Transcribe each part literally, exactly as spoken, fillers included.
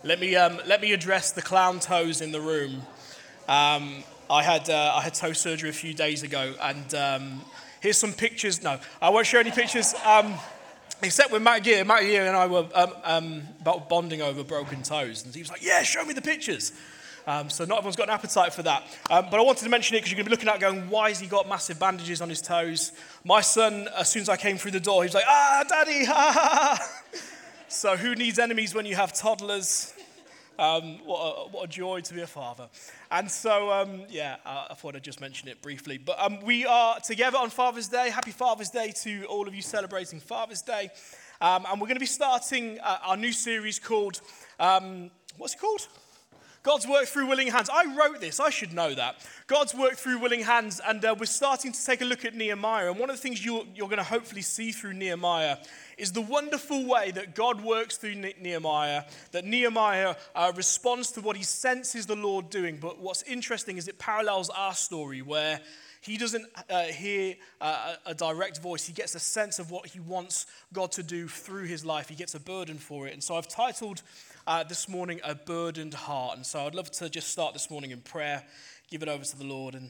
Let me um, let me address the clown toes in the room. Um, I had uh, I had toe surgery a few days ago, and um, here's some pictures. No, I won't show any pictures. Um, except with Matt Gear. Matt Gear and I were um, um, about bonding over broken toes, and he was like, "Yeah, show me the pictures." Um, so not everyone's got an appetite for that. Um, but I wanted to mention it because you're going to be looking at it going, why has he got massive bandages on his toes? My son, as soon as I came through the door, he was like, ah, daddy, ha, ha, ha. So who needs enemies when you have toddlers? Um, what, a, what a joy to be a father. And so, um, yeah, I, I thought I'd just mention it briefly. But um, we are together on Father's Day. Happy Father's Day to all of you celebrating Father's Day. Um, and we're going to be starting uh, our new series called, um, what's it called? God's work through willing hands. I wrote this. I should know that. God's work through willing hands. And uh, we're starting to take a look at Nehemiah. And one of the things you're, you're going to hopefully see through Nehemiah is the wonderful way that God works through Ne- Nehemiah, that Nehemiah uh, responds to what he senses the Lord doing. But what's interesting is it parallels our story where he doesn't uh, hear uh, a direct voice. He gets a sense of what he wants God to do through his life. He gets a burden for it. And so I've titled uh, this morning, A Burdened Heart. And so I'd love to just start this morning in prayer, give it over to the Lord. And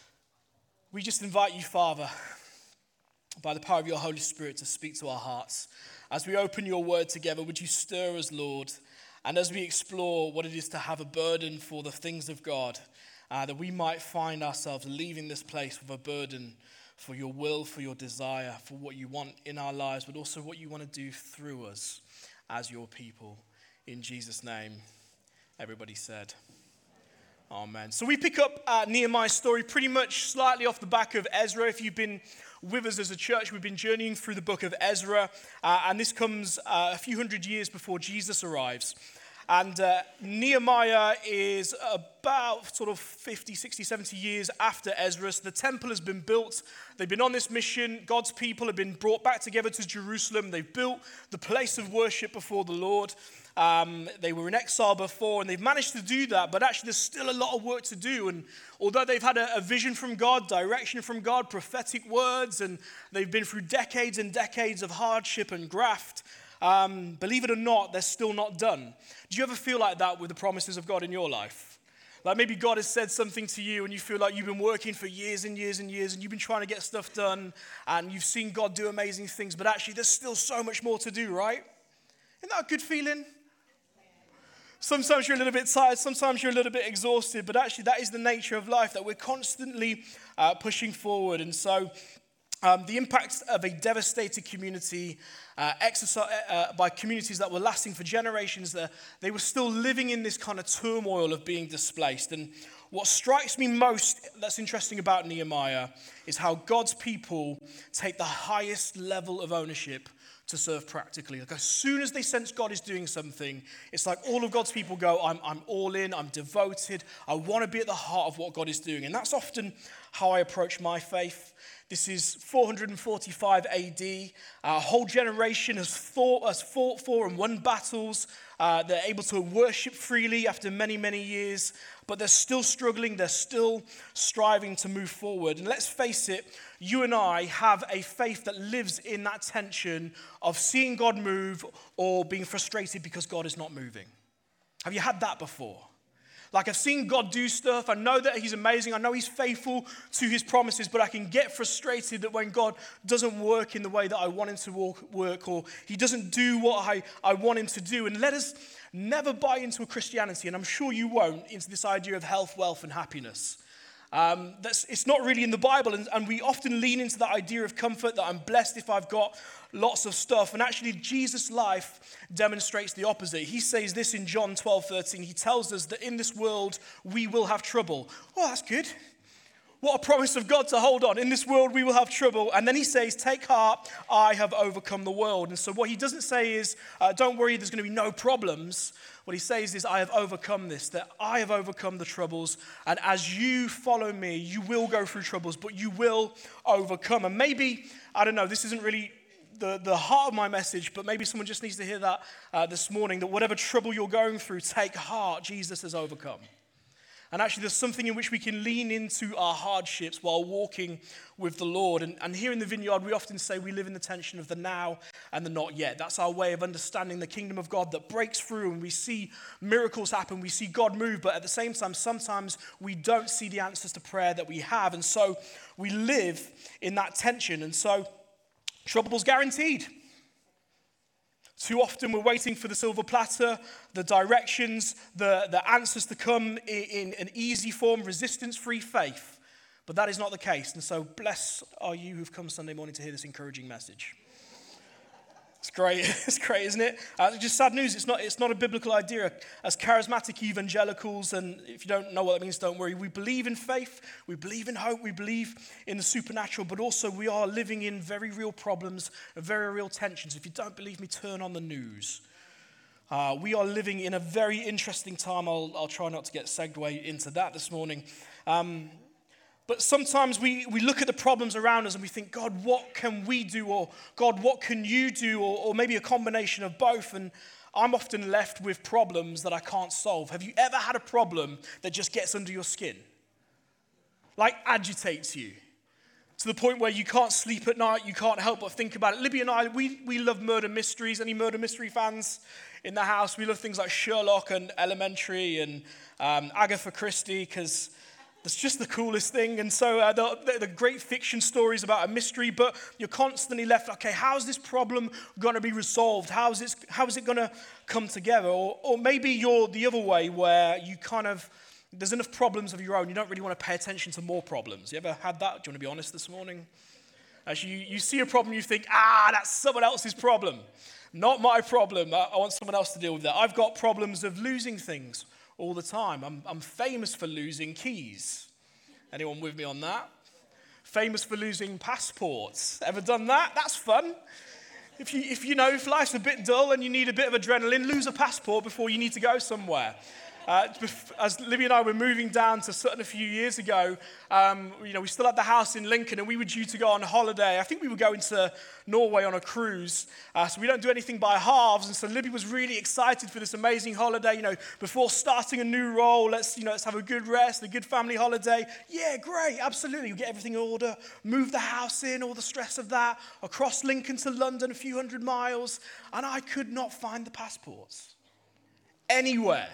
we just invite you, Father, by the power of your Holy Spirit, to speak to our hearts. As we open your word together, would you stir us, Lord? And as we explore what it is to have a burden for the things of God, Uh, that we might find ourselves leaving this place with a burden for your will, for your desire, for what you want in our lives, but also what you want to do through us as your people. In Jesus' name, everybody said, amen. So we pick up uh, Nehemiah's story pretty much slightly off the back of Ezra. If you've been with us as a church, we've been journeying through the book of Ezra, uh, and this comes uh, a few hundred years before Jesus arrives. And uh, Nehemiah is about sort of fifty, sixty, seventy years after Ezra. So the temple has been built. They've been on this mission. God's people have been brought back together to Jerusalem. They've built the place of worship before the Lord. Um, they were in exile before, and they've managed to do that. But actually, there's still a lot of work to do. And although they've had a, a vision from God, direction from God, prophetic words, and they've been through decades and decades of hardship and graft, Um, believe it or not, they're still not done. Do you ever feel like that with the promises of God in your life? Like maybe God has said something to you and you feel like you've been working for years and years and years and you've been trying to get stuff done and you've seen God do amazing things, but actually there's still so much more to do, right? Isn't that a good feeling? Sometimes you're a little bit tired, sometimes you're a little bit exhausted, but actually that is the nature of life, that we're constantly uh, pushing forward. And so Um, the impact of a devastated community, uh, exercise, uh, by communities that were lasting for generations, uh, they were still living in this kind of turmoil of being displaced. And what strikes me most that's interesting about Nehemiah is how God's people take the highest level of ownership to serve practically. Like as soon as they sense God is doing something, it's like all of God's people go, I'm, I'm all in, I'm devoted, I want to be at the heart of what God is doing. And that's often how I approach my faith. This is four forty-five A D. A whole generation has fought, has fought for and won battles. Uh, they're able to worship freely after many, many years, but they're still struggling. They're still striving to move forward. And let's face it, you and I have a faith that lives in that tension of seeing God move or being frustrated because God is not moving. Have you had that before? Like I've seen God do stuff. I know that he's amazing. I know he's faithful to his promises, but I can get frustrated that when God doesn't work in the way that I want him to work, or he doesn't do what I, I want him to do. And let us never buy into a Christianity, and I'm sure you won't, into this idea of health, wealth, and happiness. Um, that's, it's not really in the Bible, and, and we often lean into that idea of comfort, that I'm blessed if I've got lots of stuff. And actually, Jesus' life demonstrates the opposite. He says this in John twelve thirteen. He tells us that in this world, we will have trouble. Oh, that's good. What a promise of God to hold on. In this world, we will have trouble. And then he says, take heart, I have overcome the world. And so what he doesn't say is, uh, don't worry, there's going to be no problems. What he says is, I have overcome this, that I have overcome the troubles. And as you follow me, you will go through troubles, but you will overcome. And maybe, I don't know, this isn't really the, the heart of my message, but maybe someone just needs to hear that uh, this morning, that whatever trouble you're going through, take heart, Jesus has overcome. And actually, there's something in which we can lean into our hardships while walking with the Lord. And, and here in the Vineyard, we often say we live in the tension of the now and the not yet. That's our way of understanding the kingdom of God that breaks through, and we see miracles happen, we see God move, but at the same time, sometimes we don't see the answers to prayer that we have. And so we live in that tension. And so trouble's guaranteed. Too often we're waiting for the silver platter, the directions, the, the answers to come in, in an easy form, resistance-free faith. But that is not the case. And so blessed are you who've come Sunday morning to hear this encouraging message. It's great. It's great, isn't it? Uh, just sad news. It's not, it's not a biblical idea. As charismatic evangelicals, and if you don't know what that means, don't worry. We believe in faith. We believe in hope. We believe in the supernatural. But also we are living in very real problems and very real tensions. If you don't believe me, turn on the news. Uh, we are living in a very interesting time. I'll, I'll try not to get segued into that this morning. Um, But sometimes we, we look at the problems around us and we think, God, what can we do? Or God, what can you do? Or, or maybe a combination of both. And I'm often left with problems that I can't solve. Have you ever had a problem that just gets under your skin? Like agitates you to the point where you can't sleep at night, you can't help but think about it. Libby and I, we, we love murder mysteries. Any murder mystery fans in the house? We love things like Sherlock and Elementary and um, Agatha Christie, because that's just the coolest thing. And so uh, the, the, the great fiction stories about a mystery, but you're constantly left, okay, how's this problem going to be resolved? How's it, how is it going to come together? Or, or maybe you're the other way where you kind of, there's enough problems of your own, you don't really want to pay attention to more problems. You ever had that? Do you want to be honest this morning? As you, you see a problem, you think, ah, that's someone else's problem. Not my problem. I, I want someone else to deal with that. I've got problems of losing things all the time. I'm, I'm famous for losing keys. Anyone with me on that? Famous for losing passports. Ever done that? That's fun. If you, if you know, if life's a bit dull and you need a bit of adrenaline, lose a passport before you need to go somewhere. Uh, as Libby and I were moving down to Sutton a few years ago, um, you know, we still had the house in Lincoln and we were due to go on holiday. I think we were going to Norway on a cruise, uh, so we don't do anything by halves. And so Libby was really excited for this amazing holiday. You know, before starting a new role, let's, you know, let's have a good rest, a good family holiday. Yeah, great, absolutely. We get everything in order, move the house in, all the stress of that, across Lincoln to London, a few hundred miles, and I could not find the passports anywhere.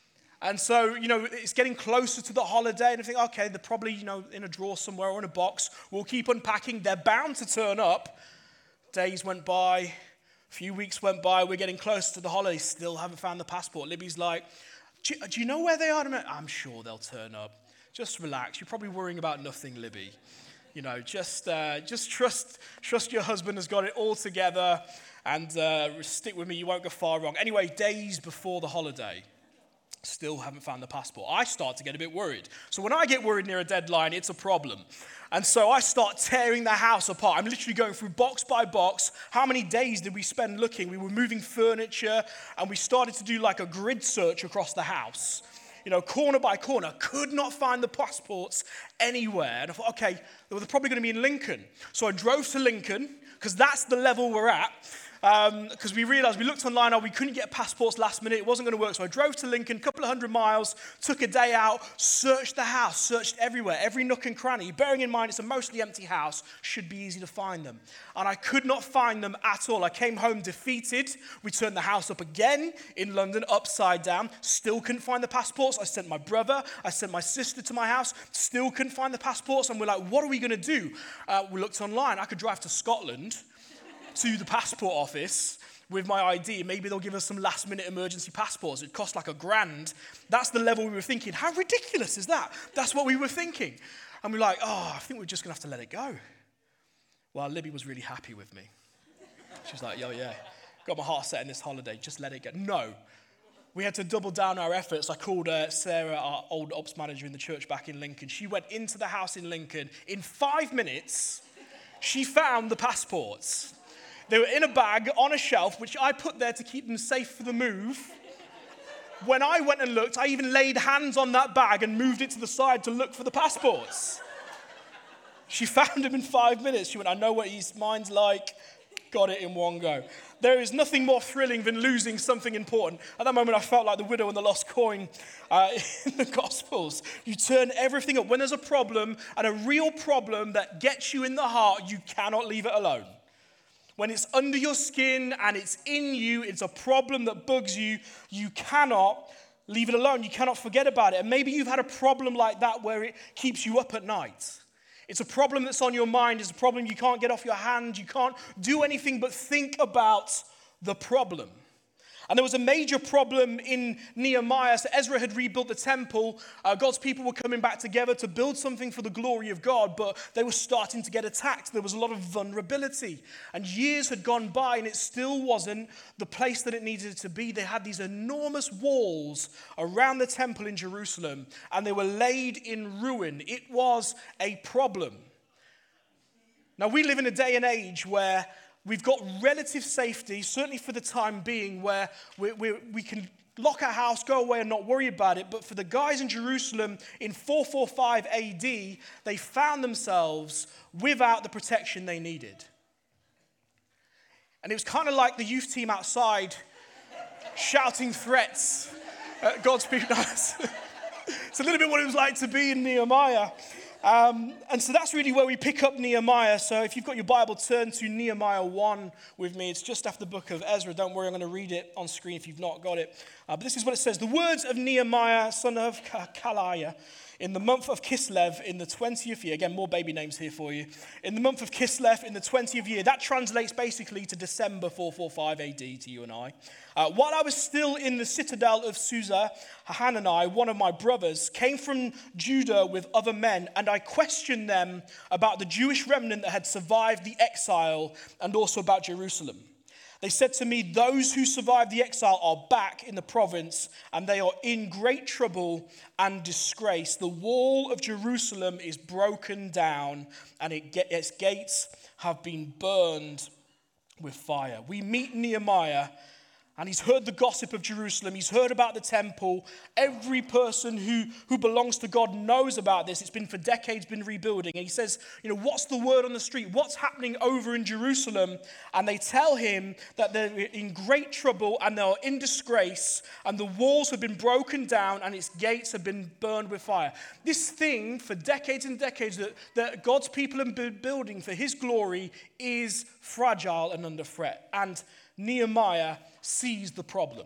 And so, you know, it's getting closer to the holiday, and I think, okay, they're probably, you know, in a drawer somewhere or in a box. We'll keep unpacking. They're bound to turn up. Days went by, a few weeks went by. We're getting close to the holiday. Still haven't found the passport. Libby's like, do you, do you know where they are? I'm sure they'll turn up. Just relax. You're probably worrying about nothing, Libby. You know, just uh, just trust trust your husband has got it all together, and uh, stick with me. You won't go far wrong. Anyway, days before the holiday. Still haven't found the passport. I start to get a bit worried. So when I get worried near a deadline, it's a problem. And so I start tearing the house apart. I'm literally going through box by box. How many days did we spend looking? We were moving furniture, and we started to do like a grid search across the house. You know, corner by corner. Could not find the passports anywhere. And I thought, okay, they're probably going to be in Lincoln. So I drove to Lincoln, because that's the level we're at. Because um, we realized, we looked online, oh, we couldn't get passports last minute, it wasn't going to work. So I drove to Lincoln, a couple of hundred miles, took a day out, searched the house, searched everywhere, every nook and cranny. Bearing in mind it's a mostly empty house, should be easy to find them. And I could not find them at all. I came home defeated. We turned the house up again in London, upside down. Still couldn't find the passports. I sent my brother, I sent my sister to my house, still couldn't find the passports. And we're like, what are we going to do? Uh, we looked online. I could drive to Scotland to the passport office with my I D. Maybe they'll give us some last minute emergency passports. It cost like a grand. That's the level we were thinking. How ridiculous is that? That's what we were thinking. And we're like, oh, I think we're just going to have to let it go. Well, Libby was really happy with me. She's like, yo, yeah, got my heart set in this holiday. Just let it go. No. We had to double down our efforts. I called uh, Sarah, our old ops manager in the church back in Lincoln. She went into the house in Lincoln. In five minutes, she found the passports. They were in a bag on a shelf, which I put there to keep them safe for the move. When I went and looked, I even laid hands on that bag and moved it to the side to look for the passports. She found him in five minutes. She went, I know what his mind's like. got it in one go. There is nothing more thrilling than losing something important. At that moment, I felt like the widow and the lost coin uh, in the Gospels. You turn everything up. When there's a problem, and a real problem that gets you in the heart, you cannot leave it alone. When it's under your skin and it's in you, it's a problem that bugs you, you cannot leave it alone. You cannot forget about it. And maybe you've had a problem like that where it keeps you up at night. It's a problem that's on your mind. It's a problem you can't get off your hand. You can't do anything but think about the problem. And there was a major problem in Nehemiah. So Ezra had rebuilt the temple. Uh, God's people were coming back together to build something for the glory of God, but they were starting to get attacked. There was a lot of vulnerability. And years had gone by, and it still wasn't the place that it needed to be. They had these enormous walls around the temple in Jerusalem, and they were laid in ruin. It was a problem. Now, we live in a day and age where we've got relative safety, certainly for the time being, where we, we, we can lock our house, go away and not worry about it. But for the guys in Jerusalem in four forty-five A D, they found themselves without the protection they needed. And it was kind of like the youth team outside shouting threats at God's people. It's a little bit what it was like to be in Nehemiah. Um, and so that's really where we pick up Nehemiah. So if you've got your Bible, turn to Nehemiah one with me. It's just after the book of Ezra. Don't worry, I'm going to read it on screen if you've not got it. Uh, but this is what it says. The words of Nehemiah, son of Kaliah, in the month of Kislev, in the twentieth year. Again, more baby names here for you. In the month of Kislev, in the twentieth year. That translates basically to December four forty-five A D to you and I. Uh, while I was still in the citadel of Susa, Hanani, one of my brothers, came from Judah with other men, and I questioned them about the Jewish remnant that had survived the exile and also about Jerusalem. They said to me, those who survived the exile are back in the province, and they are in great trouble and disgrace. The wall of Jerusalem is broken down, and it, its gates have been burned with fire. We meet Nehemiah, and he's heard the gossip of Jerusalem. He's heard about the temple. Every person who, who belongs to God knows about this. It's been for decades been rebuilding. And he says, you know, what's the word on the street? What's happening over in Jerusalem? And they tell him that they're in great trouble and they're in disgrace, and the walls have been broken down and its gates have been burned with fire. This thing for decades and decades that, that God's people have been building for his glory is fragile and under threat. And Nehemiah sees the problem.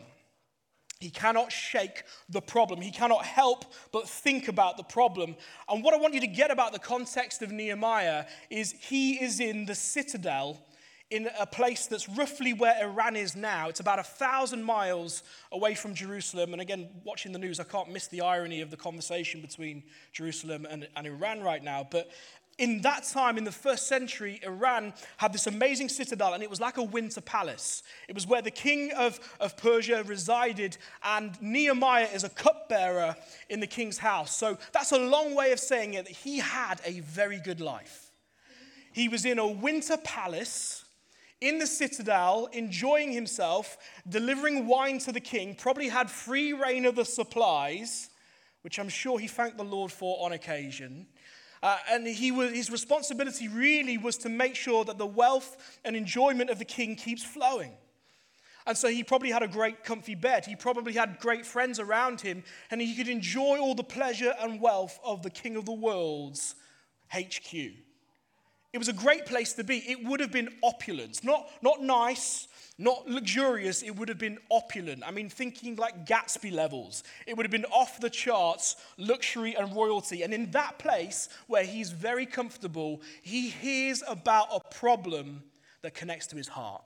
He cannot shake the problem. He cannot help but think about the problem. And what I want you to get about the context of Nehemiah is he is in the citadel in a place that's roughly where Iran is now. It's about a thousand miles away from Jerusalem. And again, watching the news, I can't miss the irony of the conversation between Jerusalem and, and Iran right now. But in that time, in the first century, Iran had this amazing citadel, and it was like a winter palace. It was where the king of, of Persia resided, and Nehemiah is a cupbearer in the king's house. So that's a long way of saying it, that he had a very good life. He was in a winter palace, in the citadel, enjoying himself, delivering wine to the king, probably had free reign of the supplies, which I'm sure he thanked the Lord for on occasion. Uh, and he was, his responsibility really was to make sure that the wealth and enjoyment of the king keeps flowing. And so he probably had a great comfy bed. He probably had great friends around him, and he could enjoy all the pleasure and wealth of the king of the world's H Q. It was a great place to be. It would have been opulence, not, not nice, not luxurious. It would have been opulent. I mean, thinking like Gatsby levels. It would have been off the charts, luxury and royalty. And in that place where he's very comfortable, he hears about a problem that connects to his heart.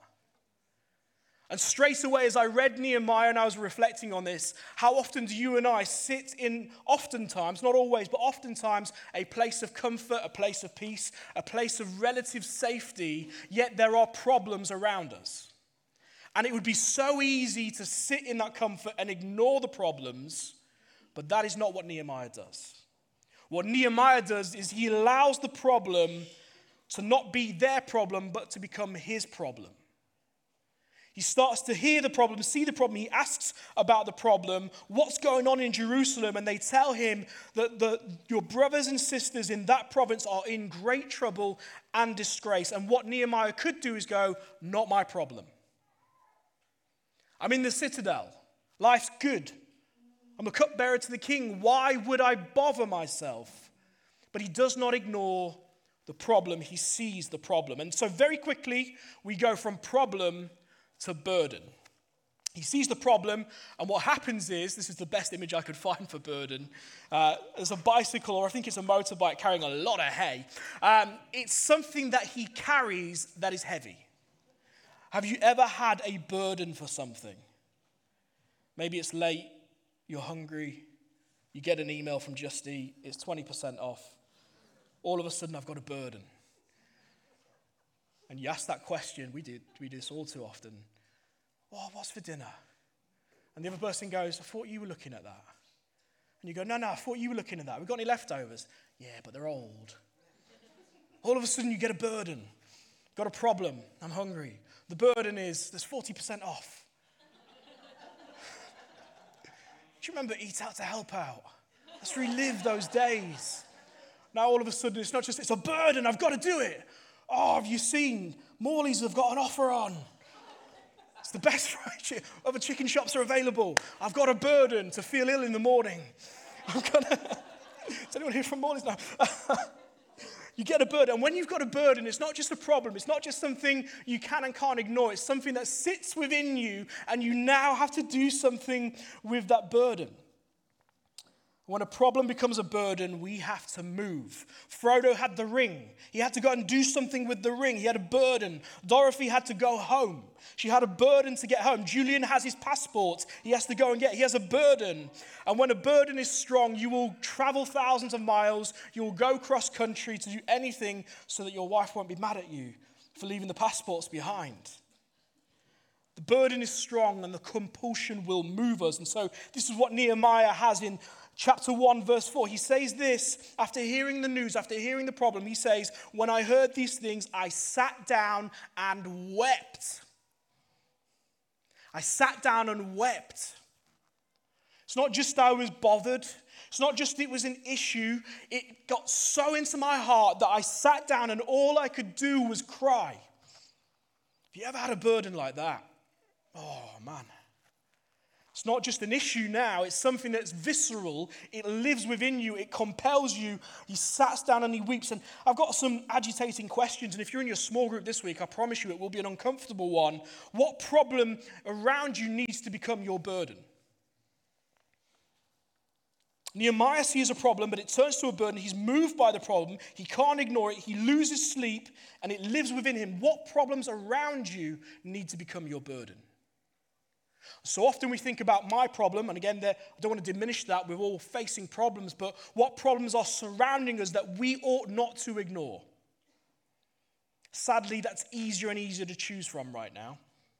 And straight away, as I read Nehemiah and I was reflecting on this, how often do you and I sit in, oftentimes, not always, but oftentimes, a place of comfort, a place of peace, a place of relative safety, yet there are problems around us. And it would be so easy to sit in that comfort and ignore the problems, but that is not what Nehemiah does. What Nehemiah does is he allows the problem to not be their problem, but to become his problem. He starts to hear the problem, see the problem. He asks about the problem, what's going on in Jerusalem, and they tell him that the, your brothers and sisters in that province are in great trouble and disgrace. And what Nehemiah could do is go, not my problem. I'm in the citadel. Life's good. I'm a cupbearer to the king. Why would I bother myself? But he does not ignore the problem. He sees the problem. And so very quickly, we go from problem to burden. He sees the problem, and what happens is, this is the best image I could find for burden. Uh, there's a bicycle, or I think it's a motorbike carrying a lot of hay. Um, it's something that he carries that is heavy. Have you ever had a burden for something? Maybe it's late, you're hungry, you get an email from Just Eat, it's twenty percent off. All of a sudden, I've got a burden. And you ask that question, we do, we do this all too often. Oh, what's for dinner? And the other person goes, I thought you were looking at that. And you go, no, no, I thought you were looking at that. We got any leftovers? Yeah, but they're old. All of a sudden, you get a burden. Got a problem. I'm hungry. The burden is, there's forty percent off. Do you remember Eat Out to Help Out? Let's relive those days. Now, all of a sudden, it's not just, it's a burden. I've got to do it. Oh, have you seen? Morley's have got an offer on. It's the best fried chicken. Other chicken shops are available. I've got a burden to feel ill in the morning. I'm gonna. Is anyone here from Morley's now? You get a burden. And when you've got a burden, it's not just a problem. It's not just something you can and can't ignore. It's something that sits within you, and you now have to do something with that burden. When a problem becomes a burden, we have to move. Frodo had the ring. He had to go and do something with the ring. He had a burden. Dorothy had to go home. She had a burden to get home. Julian has his passport. He has to go and get it. He has a burden. And when a burden is strong, you will travel thousands of miles. You will go cross country to do anything so that your wife won't be mad at you for leaving the passports behind. The burden is strong and the compulsion will move us. And so this is what Nehemiah has in chapter one, verse four. He says this after hearing the news, after hearing the problem. He says, when I heard these things, I sat down and wept. I sat down and wept. It's not just I was bothered. It's not just it was an issue. It got so into my heart that I sat down and all I could do was cry. Have you ever had a burden like that? Oh, man. It's not just an issue now. It's something that's visceral. It lives within you. It compels you. He sat down and he weeps. And I've got some agitating questions. And if you're in your small group this week, I promise you it will be an uncomfortable one. What problem around you needs to become your burden? Nehemiah sees a problem, but it turns to a burden. He's moved by the problem. He can't ignore it. He loses sleep, and it lives within him. What problems around you need to become your burden? So often we think about my problem, and again, I don't want to diminish that. We're all facing problems, but what problems are surrounding us that we ought not to ignore? Sadly, that's easier and easier to choose from right now.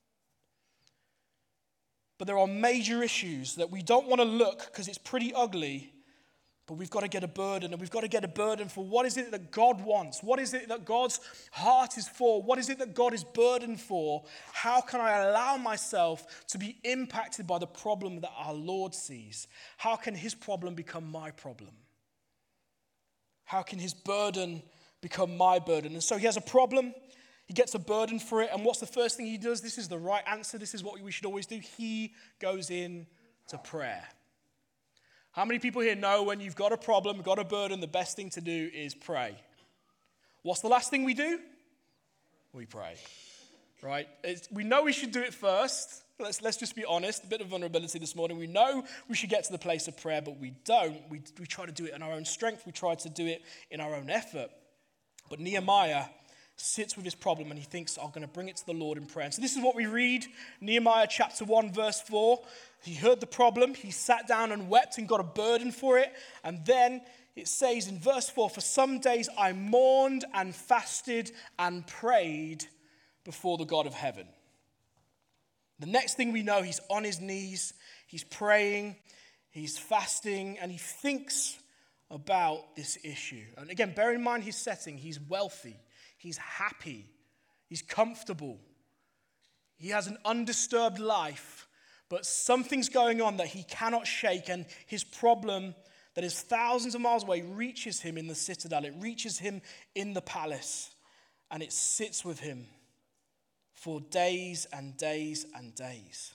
But there are major issues that we don't want to look because it's pretty ugly, but we've got to get a burden, and we've got to get a burden for what is it that God wants? What is it that God's heart is for? What is it that God is burdened for? How can I allow myself to be impacted by the problem that our Lord sees? How can his problem become my problem? How can his burden become my burden? And so he has a problem. He gets a burden for it. And what's the first thing he does? This is the right answer. This is what we should always do. He goes in to prayer. How many people here know when you've got a problem, got a burden, the best thing to do is pray? What's the last thing we do? We pray, right? It's, we know we should do it first. Let's, let's just be honest. A bit of vulnerability this morning. We know we should get to the place of prayer, but we don't. We, we try to do it in our own strength. We try to do it in our own effort. But Nehemiah sits with his problem and he thinks, I'm going to bring it to the Lord in prayer. And so this is what we read, Nehemiah chapter one, verse four. He heard the problem, he sat down and wept and got a burden for it. And then it says in verse four, for some days I mourned and fasted and prayed before the God of heaven. The next thing we know, he's on his knees, he's praying, he's fasting, and he thinks about this issue. And again, bear in mind his setting. He's wealthy. He's happy. He's comfortable. He has an undisturbed life, but something's going on that he cannot shake, and his problem that is thousands of miles away reaches him in the citadel. It reaches him in the palace, and it sits with him for days and days and days.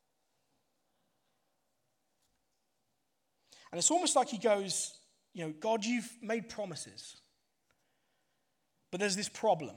And it's almost like he goes, you know, God, you've made promises, but there's this problem.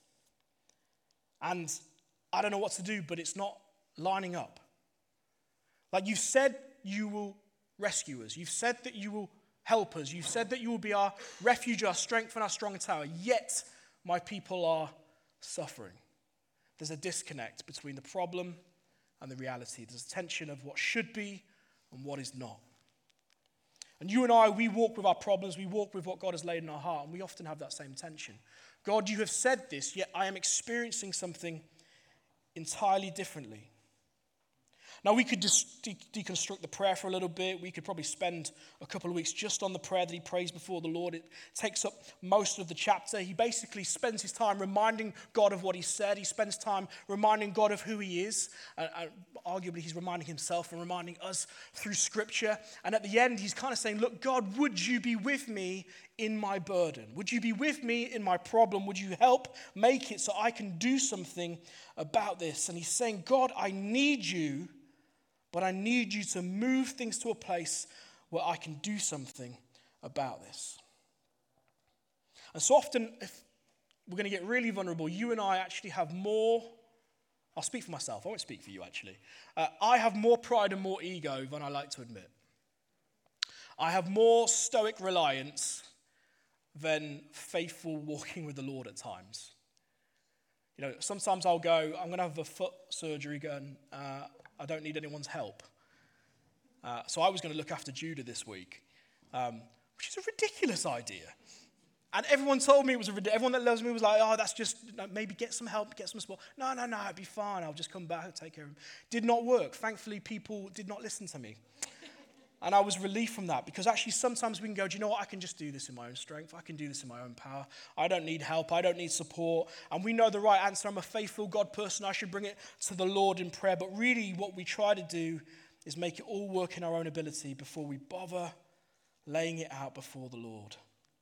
And I don't know what to do, but it's not lining up. Like you've said you will rescue us. You've said that you will help us. You've said that you will be our refuge, our strength, and our strong tower. Yet my people are suffering. There's a disconnect between the problem and the reality. There's a tension of what should be and what is not. And you and I, we walk with our problems. We walk with what God has laid in our heart, and we often have that same tension. God, you have said this, yet I am experiencing something entirely differently. Now, we could just de- deconstruct the prayer for a little bit. We could probably spend a couple of weeks just on the prayer that he prays before the Lord. It takes up most of the chapter. He basically spends his time reminding God of what he said. He spends time reminding God of who he is. Uh, uh, arguably, he's reminding himself and reminding us through Scripture. And at the end, he's kind of saying, look, God, would you be with me in my burden? Would you be with me in my problem? Would you help make it so I can do something about this? And he's saying, God, I need you. But I need you to move things to a place where I can do something about this. And so often, if we're going to get really vulnerable, you and I actually have more, I'll speak for myself, I won't speak for you actually. Uh, I have more pride and more ego than I like to admit. I have more stoic reliance than faithful walking with the Lord at times. You know, sometimes I'll go, I'm going to have a foot surgery going, uh, I don't need anyone's help. Uh, so I was going to look after Judah this week, um, which is a ridiculous idea. And everyone told me it was a ridiculous, everyone that loves me was like, oh, that's just, you know, maybe get some help, get some support. No, no, no, it'd be fine. I'll just come back and take care of him. Did not work. Thankfully, people did not listen to me. And I was relieved from that because actually sometimes we can go, do you know what? I can just do this in my own strength. I can do this in my own power. I don't need help. I don't need support. And we know the right answer. I'm a faithful God person. I should bring it to the Lord in prayer. But really what we try to do is make it all work in our own ability before we bother laying it out before the Lord.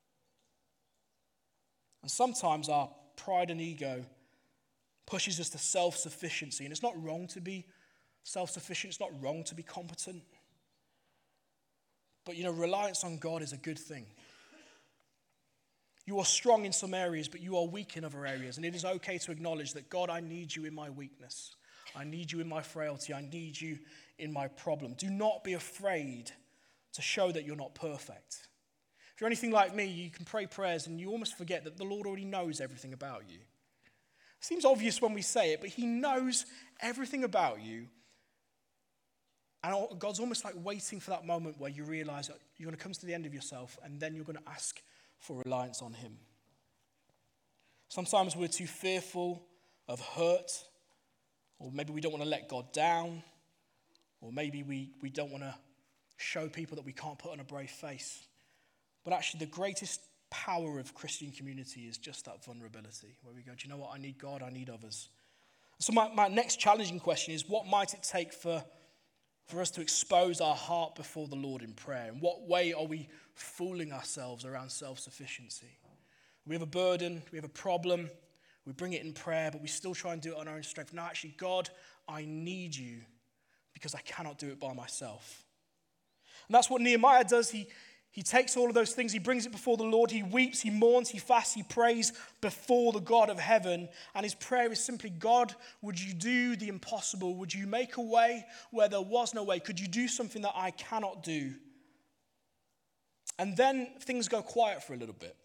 And sometimes our pride and ego pushes us to self-sufficiency. And it's not wrong to be self-sufficient. It's not wrong to be competent. But, you know, reliance on God is a good thing. You are strong in some areas, but you are weak in other areas. And it is okay to acknowledge that, God, I need you in my weakness. I need you in my frailty. I need you in my problem. Do not be afraid to show that you're not perfect. If you're anything like me, you can pray prayers and you almost forget that the Lord already knows everything about you. It seems obvious when we say it, but he knows everything about you. And God's almost like waiting for that moment where you realize that you're going to come to the end of yourself and then you're going to ask for reliance on him. Sometimes we're too fearful of hurt, or maybe we don't want to let God down, or maybe we, we don't want to show people that we can't put on a brave face. But actually the greatest power of Christian community is just that vulnerability, where we go, do you know what? I need God, I need others. So my, my next challenging question is, what might it take for For us to expose our heart before the Lord in prayer? In what way are we fooling ourselves around self-sufficiency? We have a burden, we have a problem, we bring it in prayer, but we still try and do it on our own strength. No, actually, God, I need you because I cannot do it by myself. And that's what Nehemiah does. He, he takes all of those things, he brings it before the Lord, he weeps, he mourns, he fasts, he prays before the God of heaven. And his prayer is simply, God, would you do the impossible? Would you make a way where there was no way? Could you do something that I cannot do? And then things go quiet for a little bit.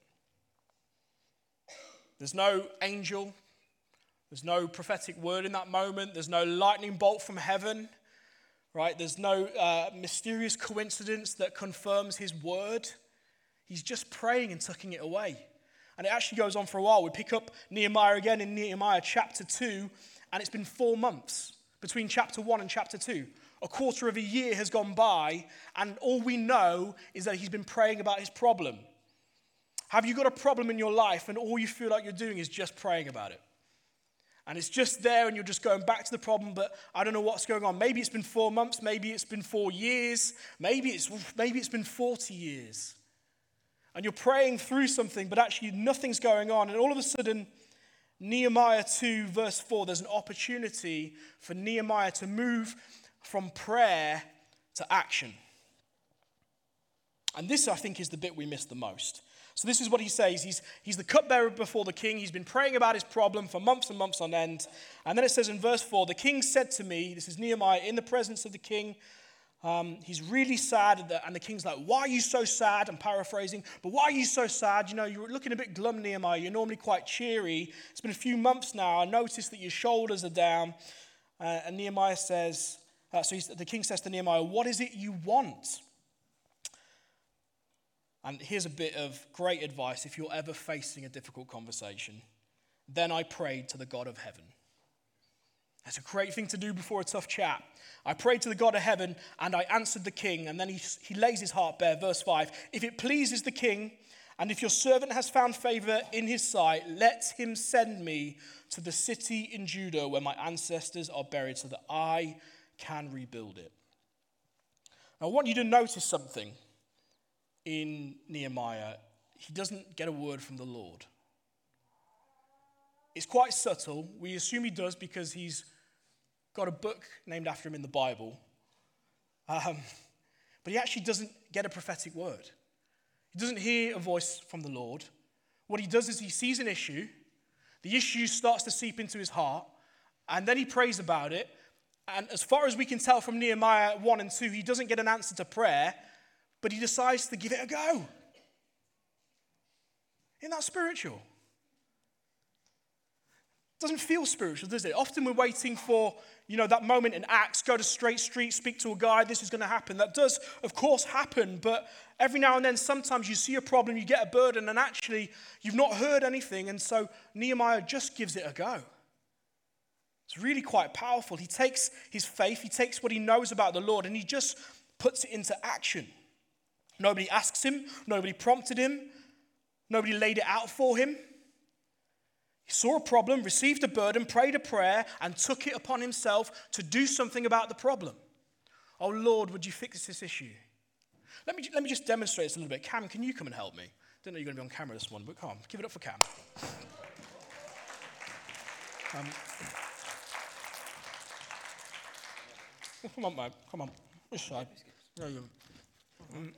There's no angel. There's no prophetic word in that moment. There's no lightning bolt from heaven. Right? There's no uh, mysterious coincidence that confirms his word. He's just praying and tucking it away. And it actually goes on for a while. We pick up Nehemiah again in Nehemiah chapter two, and it's been four months between chapter one and chapter two. A quarter of a year has gone by, and all we know is that he's been praying about his problem. Have you got a problem in your life and all you feel like you're doing is just praying about it? And it's just there and you're just going back to the problem, but I don't know what's going on. Maybe it's been four months, maybe it's been four years, maybe it's, maybe it's been forty years. And you're praying through something, but actually nothing's going on. And all of a sudden, Nehemiah two verse four, there's an opportunity for Nehemiah to move from prayer to action. And this, I think, is the bit we miss the most. So this is what he says. He's, he's the cupbearer before the king. He's been praying about his problem for months and months on end. And then it says in verse four, the king said to me, this is Nehemiah in the presence of the king. Um, he's really sad. And the king's like, why are you so sad? I'm paraphrasing. But why are you so sad? You know, you're looking a bit glum, Nehemiah. You're normally quite cheery. It's been a few months now. I noticed that your shoulders are down. Uh, and Nehemiah says, uh, so he's, the king says to Nehemiah, what is it you want? And here's a bit of great advice if you're ever facing a difficult conversation. Then I prayed to the God of heaven. That's a great thing to do before a tough chat. I prayed to the God of heaven and I answered the king. And then he, he lays his heart bare. Verse five, if it pleases the king and if your servant has found favor in his sight, let him send me to the city in Judah where my ancestors are buried so that I can rebuild it. Now, I want you to notice something. In Nehemiah, he doesn't get a word from the Lord. It's quite subtle. We assume he does because he's got a book named after him in the Bible. Um, but he actually doesn't get a prophetic word. He doesn't hear a voice from the Lord. What he does is he sees an issue. The issue starts to seep into his heart. And then he prays about it. And as far as we can tell from Nehemiah one and two, he doesn't get an answer to prayer. But he decides to give it a go. Isn't that spiritual? Doesn't feel spiritual, does it? Often we're waiting for, you know, that moment in Acts, go to Straight Street, speak to a guy, this is going to happen. That does, of course, happen. But every now and then, sometimes you see a problem, you get a burden, and actually, you've not heard anything. And so Nehemiah just gives it a go. It's really quite powerful. He takes his faith, he takes what he knows about the Lord, and he just puts it into action. Nobody asks him. Nobody prompted him. Nobody laid it out for him. He saw a problem, received a burden, prayed a prayer, and took it upon himself to do something about the problem. Oh, Lord, would you fix this issue? Let me, let me just demonstrate this a little bit. Cam, can you come and help me? Don't know you're going to be on camera this morning, but come on, give it up for Cam. Um, oh, come on, mate. Come on. This side. There you go. Um,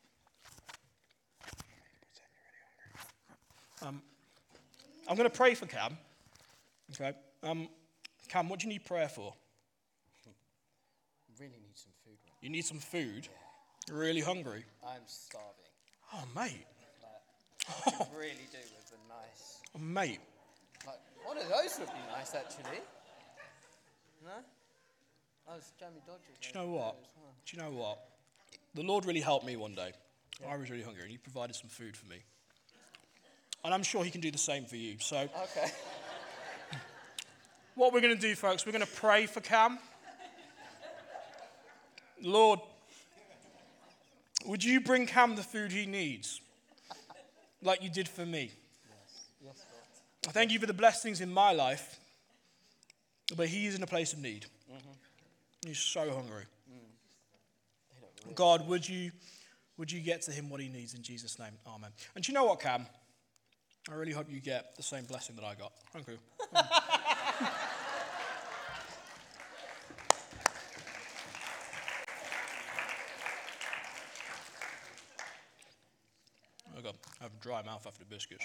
Um, I'm going to pray for Cam. Okay. Um, Cam, what do you need prayer for? I really need some food. Right? You need some food? Yeah. You're really hungry? I'm starving. Oh, mate. Like, I could really do with a nice... Oh, mate. Like, one of those would be nice, actually. No? Oh, it's Jamie Dodgers. Do you know what? Well. Do you know what? The Lord really helped me one day. Yeah. I was really hungry, and he provided some food for me. And I'm sure he can do the same for you. So, okay. What we're going to do, folks, we're going to pray for Cam. Lord, would you bring Cam the food he needs, like you did for me? Yes, yes, Lord. I thank you for the blessings in my life, but he is in a place of need. Mm-hmm. He's so hungry. Mm. Really God, would you, would you get to him what he needs in Jesus' name? Amen. And do you know what, Cam? I really hope you get the same blessing that I got. Thank you. I got I have a dry mouth after biscuits.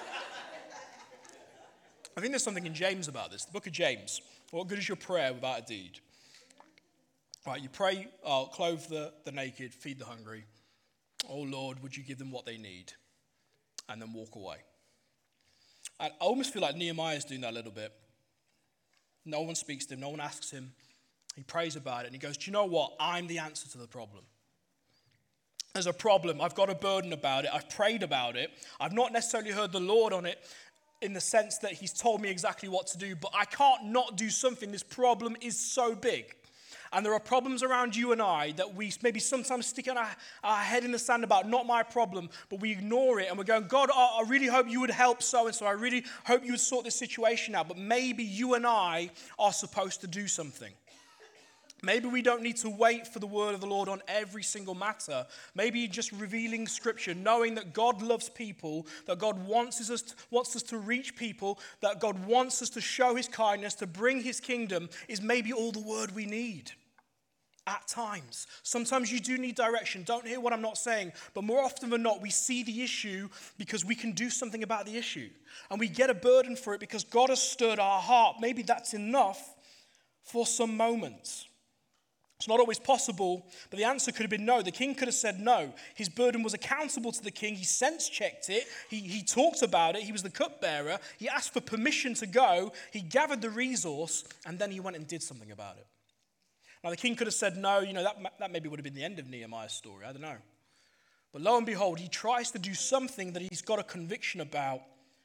I think there's something in James about this. The book of James. What good is your prayer without a deed? Right, you pray, uh, clothe the, the naked, feed the hungry. Oh Lord, would you give them what they need? And then walk away. I almost feel like Nehemiah is doing that a little bit. No one speaks to him. No one asks him. He prays about it. And he goes, do you know what? I'm the answer to the problem. There's a problem. I've got a burden about it. I've prayed about it. I've not necessarily heard the Lord on it in the sense that he's told me exactly what to do. But I can't not do something. This problem is so big. And there are problems around you and I that we maybe sometimes stick our, our head in the sand about, not my problem, but we ignore it and we're going, God, I, I really hope you would help so-and-so. I really hope you would sort this situation out. But maybe you and I are supposed to do something. Maybe we don't need to wait for the word of the Lord on every single matter. Maybe just revealing Scripture, knowing that God loves people, that God wants us, to, wants us to reach people, that God wants us to show his kindness, to bring his kingdom, is maybe all the word we need at times. Sometimes you do need direction. Don't hear what I'm not saying. But more often than not, we see the issue because we can do something about the issue. And we get a burden for it because God has stirred our heart. Maybe that's enough for some moments. It's not always possible, but the answer could have been no. The king could have said no. His burden was accountable to the king. He sense-checked it. He, he talked about it. He was the cupbearer. He asked for permission to go. He gathered the resource, and then he went and did something about it. Now, the king could have said no. You know, that, that maybe would have been the end of Nehemiah's story. I don't know. But lo and behold, he tries to do something that he's got a conviction about.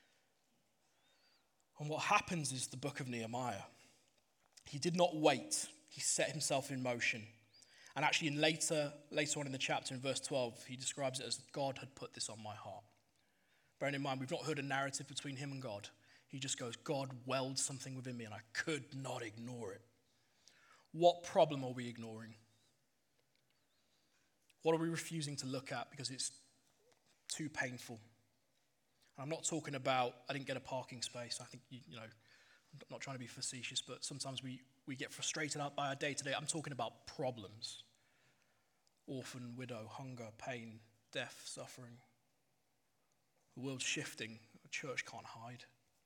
And what happens is the book of Nehemiah. He did not wait. He set himself in motion. And actually in later, later on in the chapter, in verse twelve, he describes it as God had put this on my heart. Bearing in mind, we've not heard a narrative between him and God. He just goes, God welled something within me and I could not ignore it. What problem are we ignoring? What are we refusing to look at because it's too painful? And I'm not talking about, I didn't get a parking space. I think, you, you know, I'm not trying to be facetious, but sometimes we, we get frustrated out by our day-to-day. I'm talking about problems. Orphan, widow, hunger, pain, death, suffering. The world's shifting. The church can't hide.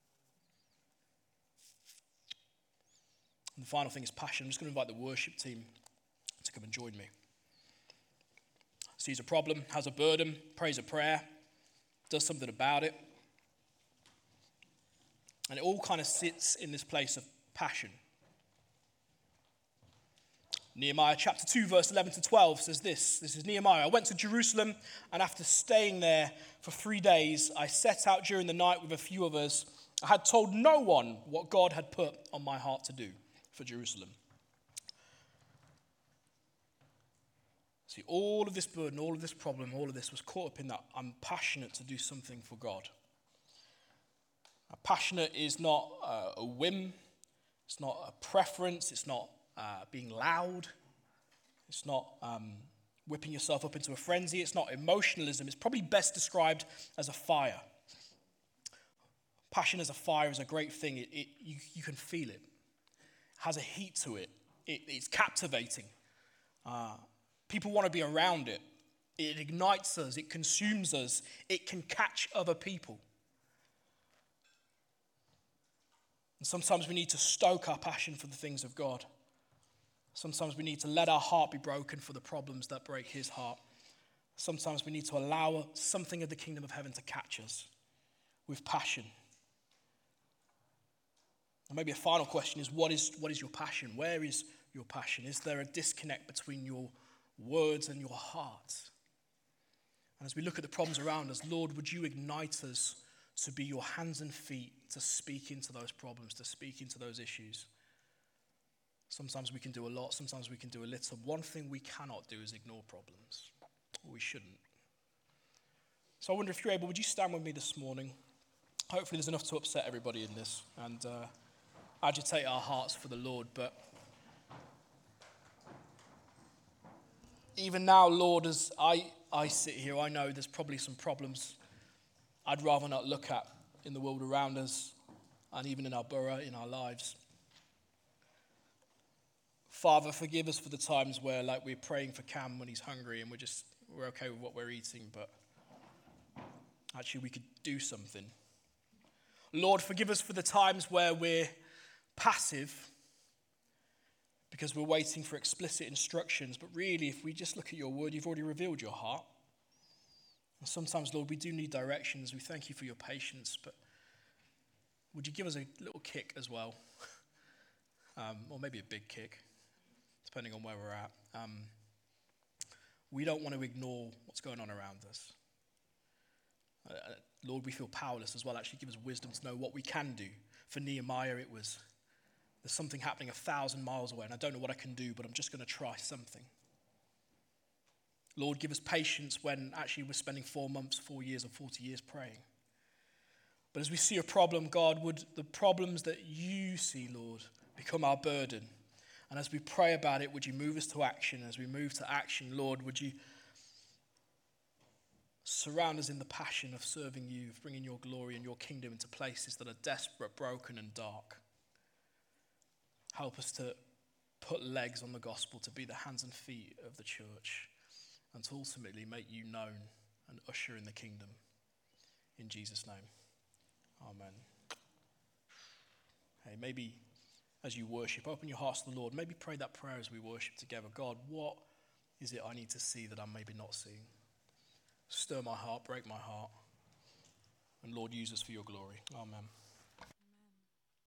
And the final thing is passion. I'm just going to invite the worship team to come and join me. Sees a problem, has a burden, prays a prayer, does something about it. And it all kind of sits in this place of passion. Nehemiah chapter two, verse eleven to twelve says this. This is Nehemiah. I went to Jerusalem, and after staying there for three days, I set out during the night with a few of us. I had told no one what God had put on my heart to do for Jerusalem. See, all of this burden, all of this problem, all of this was caught up in that I'm passionate to do something for God. Now, passionate is not uh, a whim. It's not a preference. It's not uh, being loud. It's not um, whipping yourself up into a frenzy. It's not emotionalism. It's probably best described as a fire. Passion as a fire is a great thing. It, it, you, you can feel it. It has a heat to it. it it's captivating. Uh, people want to be around it. It ignites us. It consumes us. It can catch other people. And sometimes we need to stoke our passion for the things of God. Sometimes we need to let our heart be broken for the problems that break his heart. Sometimes we need to allow something of the kingdom of heaven to catch us with passion. And maybe a final question is, what is, what is your passion? Where is your passion? Is there a disconnect between your words and your heart? And as we look at the problems around us, Lord, would you ignite us to be your hands and feet, to speak into those problems, to speak into those issues. Sometimes we can do a lot, sometimes we can do a little. One thing we cannot do is ignore problems. Or we shouldn't. So I wonder if you're able, would you stand with me this morning? Hopefully there's enough to upset everybody in this and uh, agitate our hearts for the Lord. But even now, Lord, as I, I sit here, I know there's probably some problems I'd rather not look at in the world around us and even in our borough, in our lives. Father, forgive us for the times where, like, we're praying for Cam when he's hungry and we're just, we're okay with what we're eating, but actually we could do something. Lord, forgive us for the times where we're passive because we're waiting for explicit instructions, but really, if we just look at your word, you've already revealed your heart. And sometimes, Lord, we do need directions. We thank you for your patience, but would you give us a little kick as well? um, or maybe a big kick, depending on where we're at. Um, we don't want to ignore what's going on around us. Uh, Lord, we feel powerless as well. Actually, give us wisdom to know what we can do. For Nehemiah, it was There's something happening a thousand miles away, and I don't know what I can do, but I'm just going to try something. Lord, give us patience when actually we're spending four months, four years, or forty years praying. But as we see a problem, God, would the problems that you see, Lord, become our burden? And as we pray about it, would you move us to action? As we move to action, Lord, would you surround us in the passion of serving you, of bringing your glory and your kingdom into places that are desperate, broken, and dark. Help us to put legs on the gospel, to be the hands and feet of the church, and to ultimately make you known and usher in the kingdom. In Jesus' name, amen. Hey, maybe as you worship, open your hearts to the Lord. Maybe pray that prayer as we worship together. God, what is it I need to see that I'm maybe not seeing? Stir my heart, break my heart, and Lord, use us for your glory. Amen.